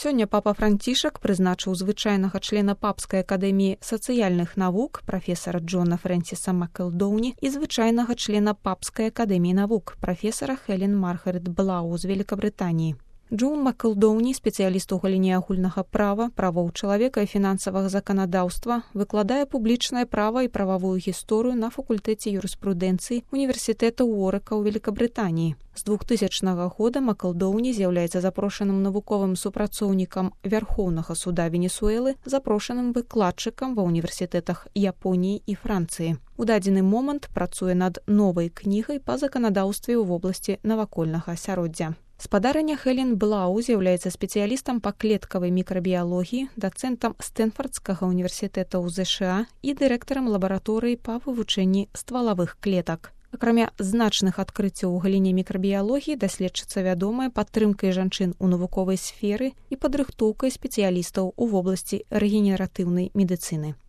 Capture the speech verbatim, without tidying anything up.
Сёння папа Францішак прызначыў звычайнага члена папскай акадэміі сацыяльных навук прафесара Джона Фрэнсіса Макэлдоўні і звычайнага члена папскай акадэміі навук прафесара Хелен Маргарет Блау з Великабрытаніі. Джон Макэлдоўні, спецыяліст у галіне агульнага права, правоў чалавека і фінансавага заканадаўства, выкладае публічнае права і прававую гісторыю на факультэце юрыспрудэнцыі універсітэта Уорыка ў Великабрытаніі. З двухтысячнага года Макэлдоўні з'яўляецца запрошаным навуковым супрацоўнікам Вярхоўнага суда Венесуэлы, запрошаным выкладчыкам ва ўніверсітэтах Японіі і Францыі. У дадзены момант працуе над новай кнігай па заканадаўстве ў вобласці навакольнага асяроддзя. Спадарыня Хелен Блау з'яўляецца спецыялістам па клеткавай мікрабіялогіі, дацэнтам Стэнфардскага універсітэта ў ЗША і дырэктарам лабараторыі па вывучэнні ствалавых клетак. Акрамя значных адкрыццяў у галіне мікрабіялогіі, даследчыца вядомая падтрымкай жанчын у навуковай сферы і падрыхтоўкай спецыялістаў у вобласці рэгенератыўнай медыцыны.